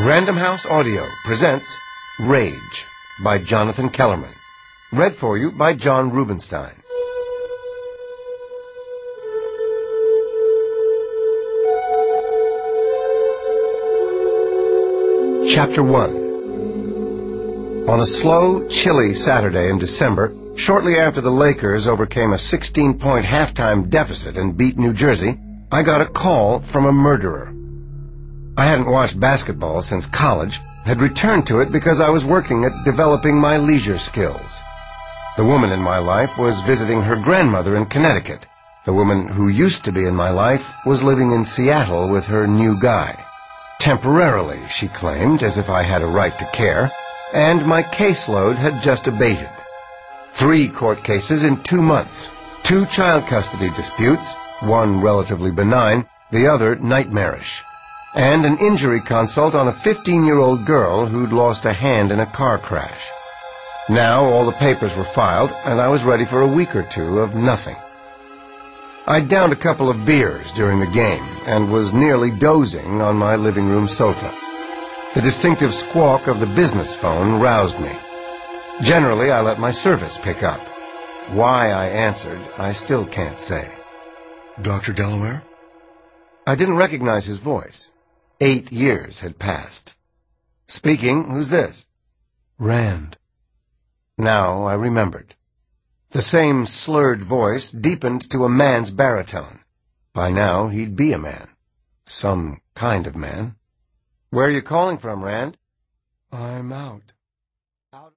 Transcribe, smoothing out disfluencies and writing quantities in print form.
Random House Audio presents Rage by Jonathan Kellerman. Read for you by John Rubenstein. Chapter 1. On a slow, chilly Saturday in December, shortly after the Lakers overcame a 16-point halftime deficit and beat New Jersey, I got a call from a murderer. I hadn't watched basketball since college, had returned to it because I was working at developing my leisure skills. The woman in my life was visiting her grandmother in Connecticut. The woman who used to be in my life was living in Seattle with her new guy. Temporarily, she claimed, as if I had a right to care, and my caseload had just abated. 3 court cases in 2 months, 2 child custody disputes, one relatively benign, the other nightmarish, and an injury consult on a 15-year-old girl who'd lost a hand in a car crash. Now all the papers were filed, and I was ready for a week or 2 of nothing. I downed a couple of beers during the game and was nearly dozing on my living room sofa. The distinctive squawk of the business phone roused me. Generally, I let my service pick up. Why I answered, I still can't say. Dr. Delaware? I didn't recognize his voice. 8 years had passed. Speaking, who's this? Rand. Now I remembered. The same slurred voice deepened to a man's baritone. By now, he'd be a man. Some kind of man. Where are you calling from, Rand? I'm out.